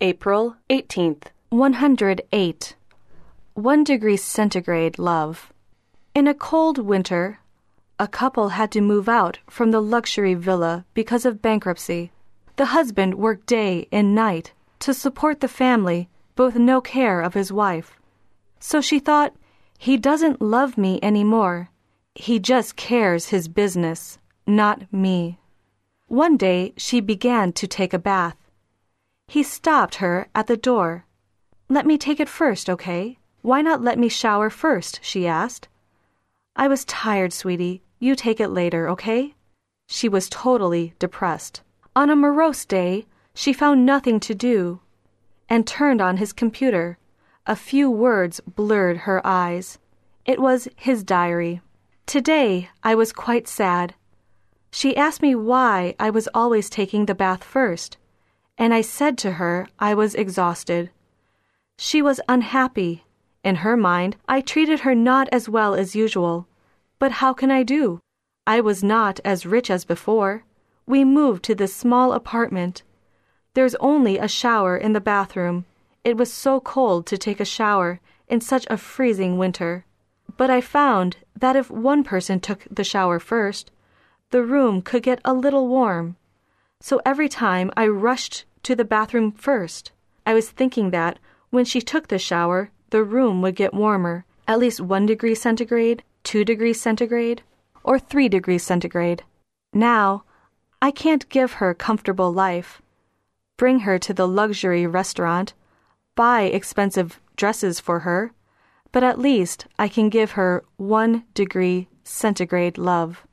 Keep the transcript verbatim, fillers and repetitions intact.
April eighteenth. one hundred eight. One degree centigrade love. In a cold winter, a couple had to move out from the luxury villa because of bankruptcy. The husband worked day and night to support the family, with no care of his wife. So she thought, he doesn't love me anymore. He just cares his business, not me. One day she began to take a bath. He stopped her at the door. "Let me take it first, okay? Why not let me shower first?" she asked. "I was tired, sweetie. You take it later, okay?" She was totally depressed. On a morose day, she found nothing to do and turned on his computer. A few words blurred her eyes. It was his diary. "Today I was quite sad. She asked me why I was always taking the bath first, and I said to her I was exhausted. She was unhappy. In her mind, I treated her not as well as usual. But how can I do? I was not as rich as before. We moved to this small apartment. There's only a shower in the bathroom. It was so cold to take a shower in such a freezing winter. But I found that if one person took the shower first, the room could get a little warm. So every time I rushed to the bathroom first, I was thinking that when she took the shower, the room would get warmer, at least one degree centigrade, two degrees centigrade, or three degrees centigrade. Now, I can't give her comfortable life, bring her to the luxury restaurant, buy expensive dresses for her, but at least I can give her one degree centigrade love."